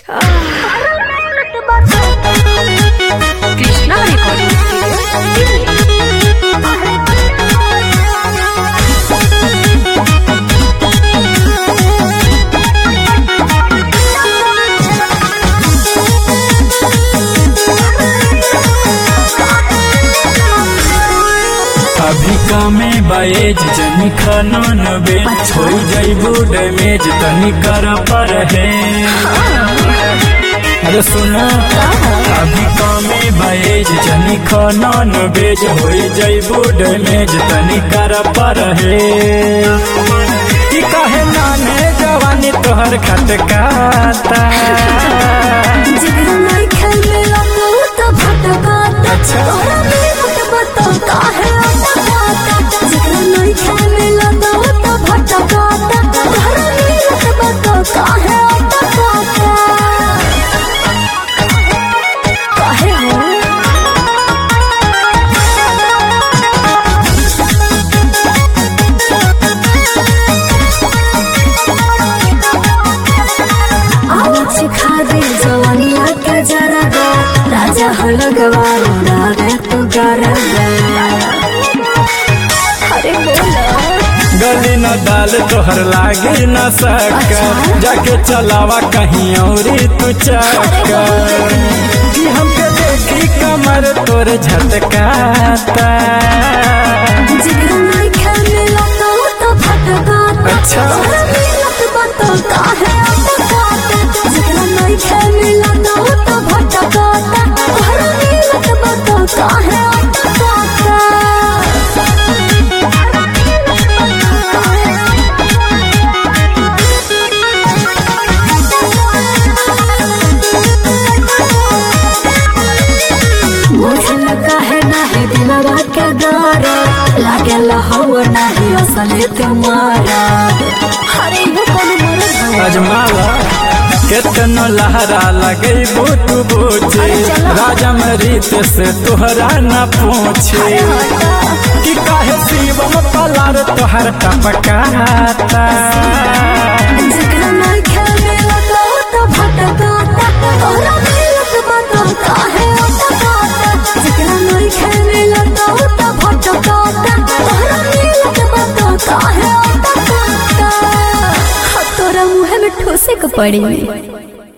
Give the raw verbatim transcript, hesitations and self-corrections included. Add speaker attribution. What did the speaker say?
Speaker 1: अच्छा कृष्णा रिकॉर्डिंग
Speaker 2: अभी कमे बाएज जनी खनन बेच हो जाइबो डैमेज तनी कर पर है। अरे सुना अभी कमे बाएज जनी खनन बेच हो जाइबो डैमेज तनी कर पर है। कि कहे नाने जवानी तोहर खटकाता गली न दाल तोहर लागे न सका जाके चलावा कहीं और तू चक्का कि हमके देखी कमर तोर झटकाता। अच्छा अजमाला केतनो लहरा लगे बूटू बूचे राजा मरीत से तोहरा न पूछे कि काहे शिवम पलार तोहर टपकाता।
Speaker 1: ठोसे को पड़ी।